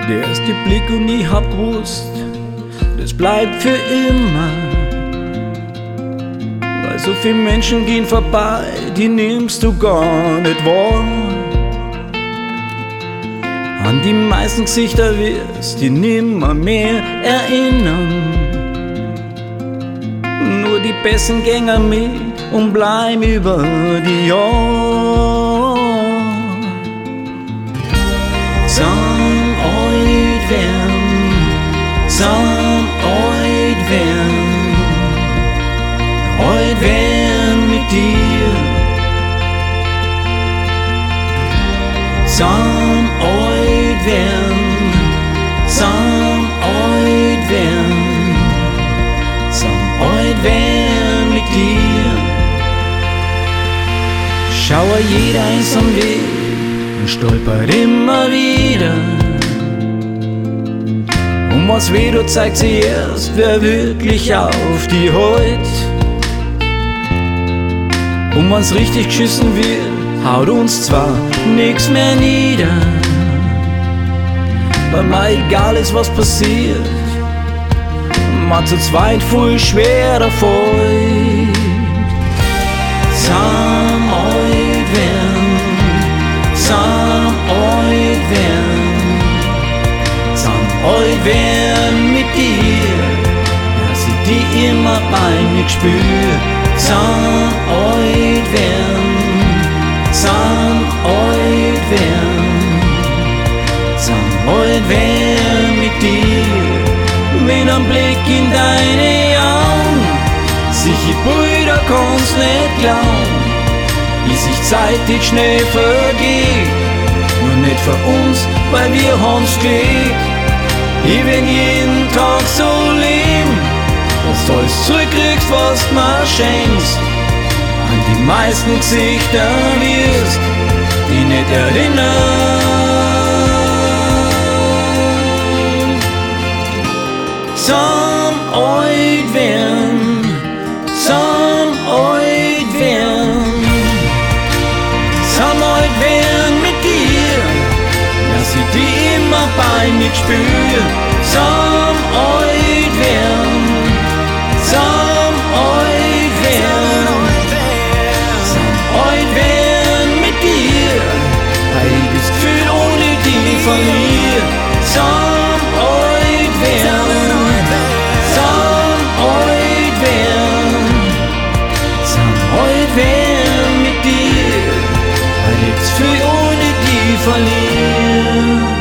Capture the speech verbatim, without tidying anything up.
Der erste Blick und ich hab gewusst, das bleibt für immer. Weil so viele Menschen gehen vorbei, die nimmst du gar nicht wahr. An die meisten Gesichter wirst du nimmer mehr erinnern. Nur die Besten gängen mit und bleiben über die Jahre. Sam oid werden, sam oid werden, oid werden mit dir. Sam oid werden, sam oid werden, sam oid werden mit dir. Schaue jeder eins am Weg und stolpert immer wieder. Und was weh tut, zeigt sie erst, wer wirklich auf die heut. Und wenn's richtig geschissen wird, haut uns zwar nix mehr nieder, weil mir egal ist, was passiert, man zu zweit voll schwer davon. Sam oid werden, sam oid werden, sam oid werden mit dir, dass ich die immer bei mir spür. Sam oid werden, sam oid werden, sam oid werden mit dir. Wenn ein Blick in deine Augen, sich ich Brüder kann's nicht glauben, wie sich zeitig schnell vergeht, nur nicht für uns, weil wir haben's gelegt. Ich will jeden Tag so leben, dass du alles zurückkriegst, was du mir schenkst. An die meisten Gesichter wirst, die nicht erinnern. Sam oid werden, sam oid werden, sam oid werden mit dir, dass ich die immer bei mir spür. Sam oid werden, sam oid werden, sam oid werden mit dir, weil ich das Gefühl ohne die verliere. Sam oid werden, oid werden mit dir, weil ich's für ohne die verliere.